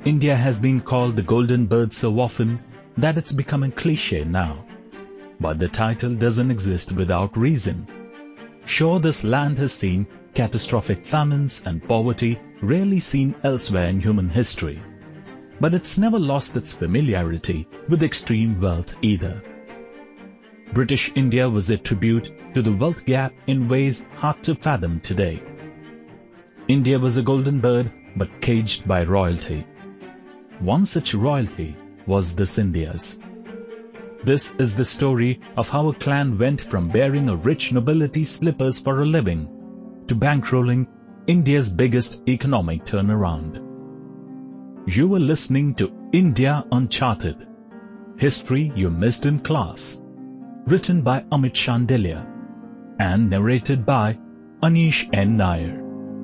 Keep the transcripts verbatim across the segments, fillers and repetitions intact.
India has been called the Golden Bird so often that it's becoming cliché now. But the title doesn't exist without reason. Sure, this land has seen catastrophic famines and poverty rarely seen elsewhere in human history. But it's never lost its familiarity with extreme wealth either. British India was a tribute to the wealth gap in ways hard to fathom today. India was a golden bird but caged by royalty. One such royalty was the Scindias. This is the story of how a clan went from bearing a rich nobility's slippers for a living to bankrolling India's biggest economic turnaround. You are listening to India Uncharted, History You Missed in Class, written by Amit Shandelia and narrated by Anish N. Nair.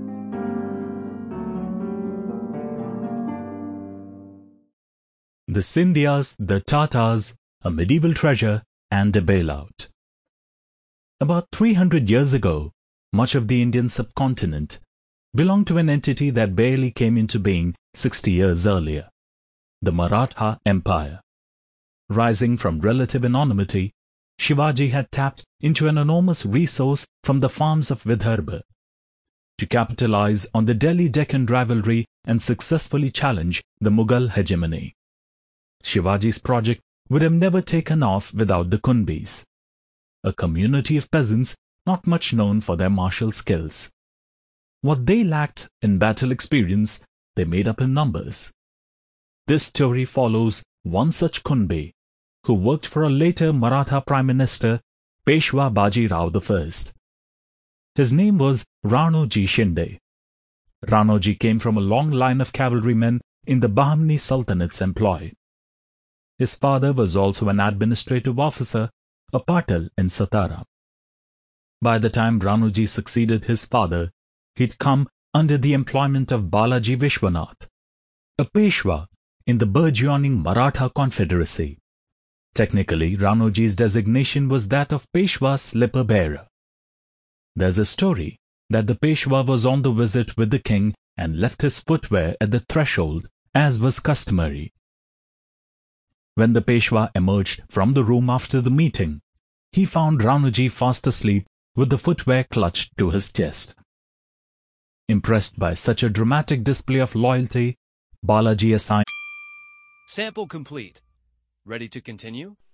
The Scindias, the Tatars, a medieval treasure and a bailout. About three hundred years ago, much of the Indian subcontinent belonged to an entity that barely came into being sixty years earlier, the Maratha Empire. Rising from relative anonymity, Shivaji had tapped into an enormous resource from the farms of Vidarbha to capitalize on the Delhi-Deccan rivalry and successfully challenge the Mughal hegemony. Shivaji's project would have never taken off without the Kunbis, a community of peasants not much known for their martial skills. What they lacked in battle experience, they made up in numbers. This story follows one such Kunbi, who worked for a later Maratha Prime Minister, Peshwa Baji Rao the First. His name was Ranoji Shinde. Ranoji came from a long line of cavalrymen in the Bahmani Sultanate's employ. His father was also an administrative officer, a Patil in Satara. By the time Ranoji succeeded his father, he'd come under the employment of Balaji Vishwanath, a Peshwa in the burgeoning Maratha Confederacy. Technically, Ranoji's designation was that of Peshwa slipper bearer. There's a story that the Peshwa was on the visit with the king and left his footwear at the threshold, as was customary. When the Peshwa emerged from the room after the meeting, he found Ranoji fast asleep with the footwear clutched to his chest. Impressed by such a dramatic display of loyalty, Balaji assigned... Sample complete. Ready to continue?